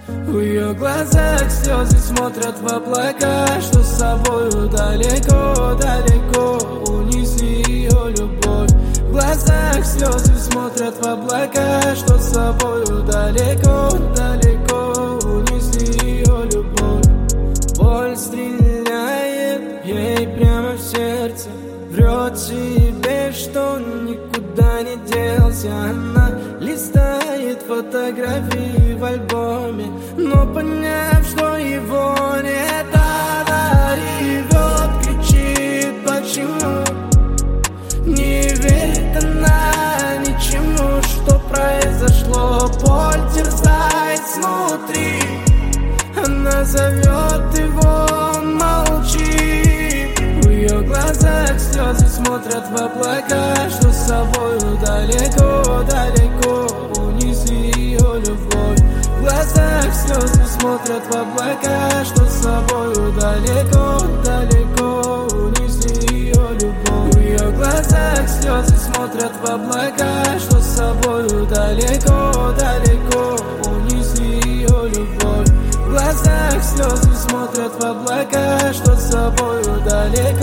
В ее глазах слезы смотрят в облака, что с собою далеко, далеко унеси ее любовь. В глазах слезы смотрят в облака, что с собою далеко, далеко унеси ее любовь. Боль стреляет ей прямо в сердце, врет себе, что никуда не делся. Она листает фотографии в альбоме, но поняв, что его нет, она ревет, кричит, почему не верит она ничему, что произошло. Боль терзает снутри, она зовет его, он молчит. В ее глазах слезы смотрят в облака, что с собою далеко, далеко унеси ее любовь. В глазах слезы смотрят в облака, что с собою далеко, далеко унеси ее любовь. В ее глазах слезы смотрят в облака, что с собою далеко, далеко унеси ее любовь. В глазах слезы смотрят в облака, что с собою далеко,